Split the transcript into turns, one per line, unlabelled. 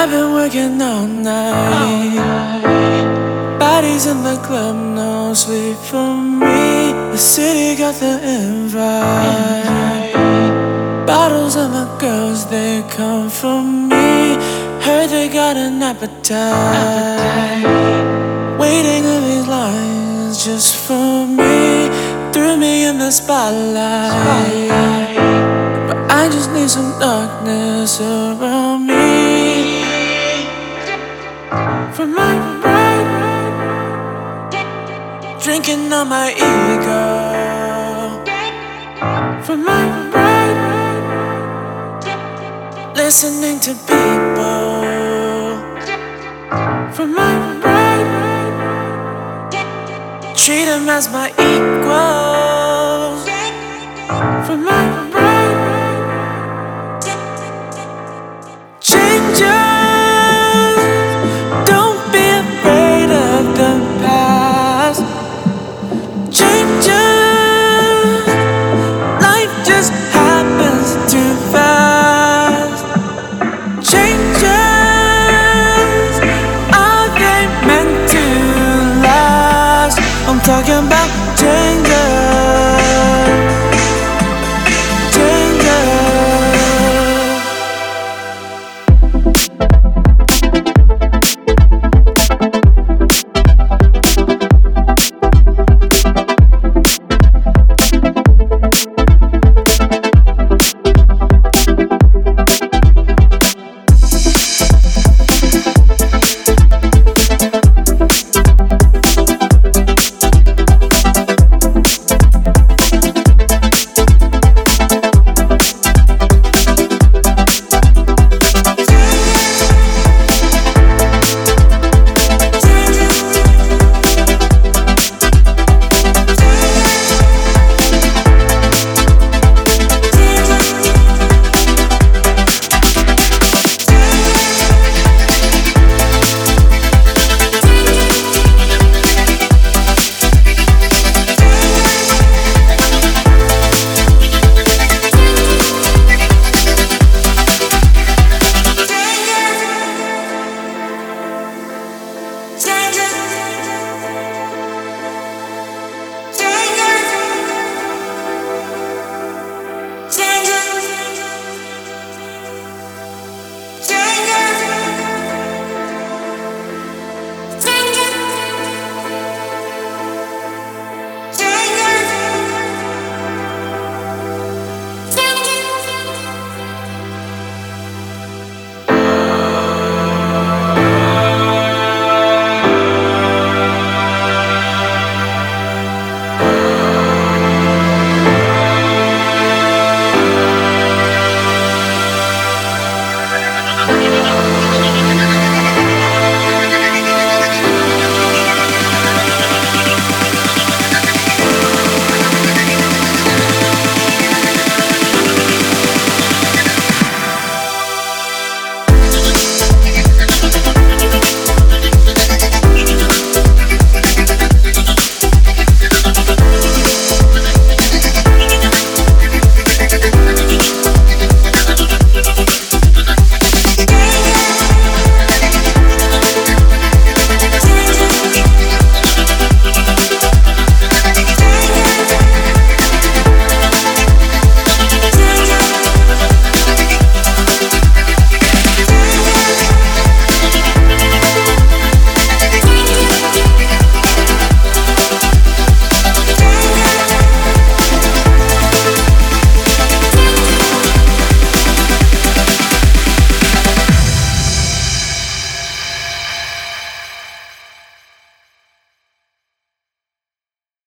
I've been working all night. Bodies in the club, no sleep for me. The city got the invite. Bottles of the girls, they come for me. Heard they got an appetite. Waiting in these lines just for me. Threw me in the spotlight. But I just need some darkness around me. For my pride, drinking on my ego. For my pride, listening to people. For my pride, treat them as my equals. For my pride,